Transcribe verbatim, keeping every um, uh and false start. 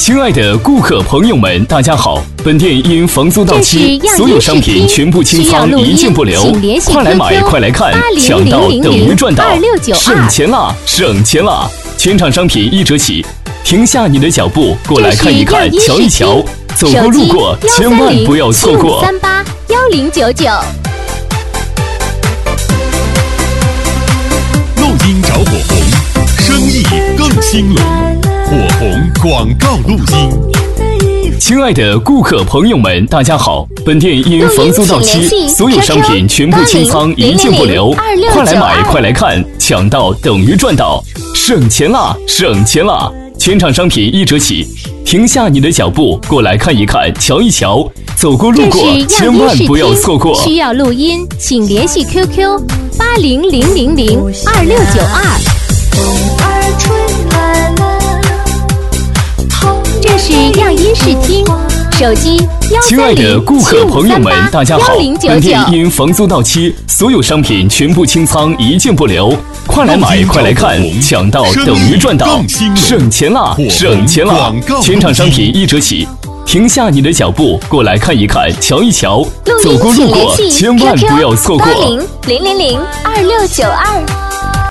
亲爱的顾客朋友们，大家好！本店因房租到期，所有商品全部清仓，一件不留。快来买，快来看，抢到等于赚到，省钱啦，省钱啦！全场商品一折起，停下你的脚步，过来看一看，瞧一瞧。走过路过，千万不要错过。 三八幺零九九。 录音找火红，生意更兴隆。火红广告录音。 亲爱的顾客朋友们，大家好！本店因房租到期，所有商品全部清仓，一件不留。快来买，快来看，抢到等于赚到，省钱啦，省钱啦！全场商品一折起，停下你的脚步，过来看一看，瞧一瞧。走过路过，千万不要错过。 需要录音，请联系 Q Q 八零零零零二六九二。这是样音视听，手机幺亲爱的顾客朋友们，大家好！本店因房租到期，所有商品全部清仓，一件不留。快来买，快来看，抢到等于赚到，省钱啦，省钱啦！全场商品一折起，停下你的脚步，过来看一看，瞧一瞧。走过路过，千万不要错过。 八零零零零二六九二。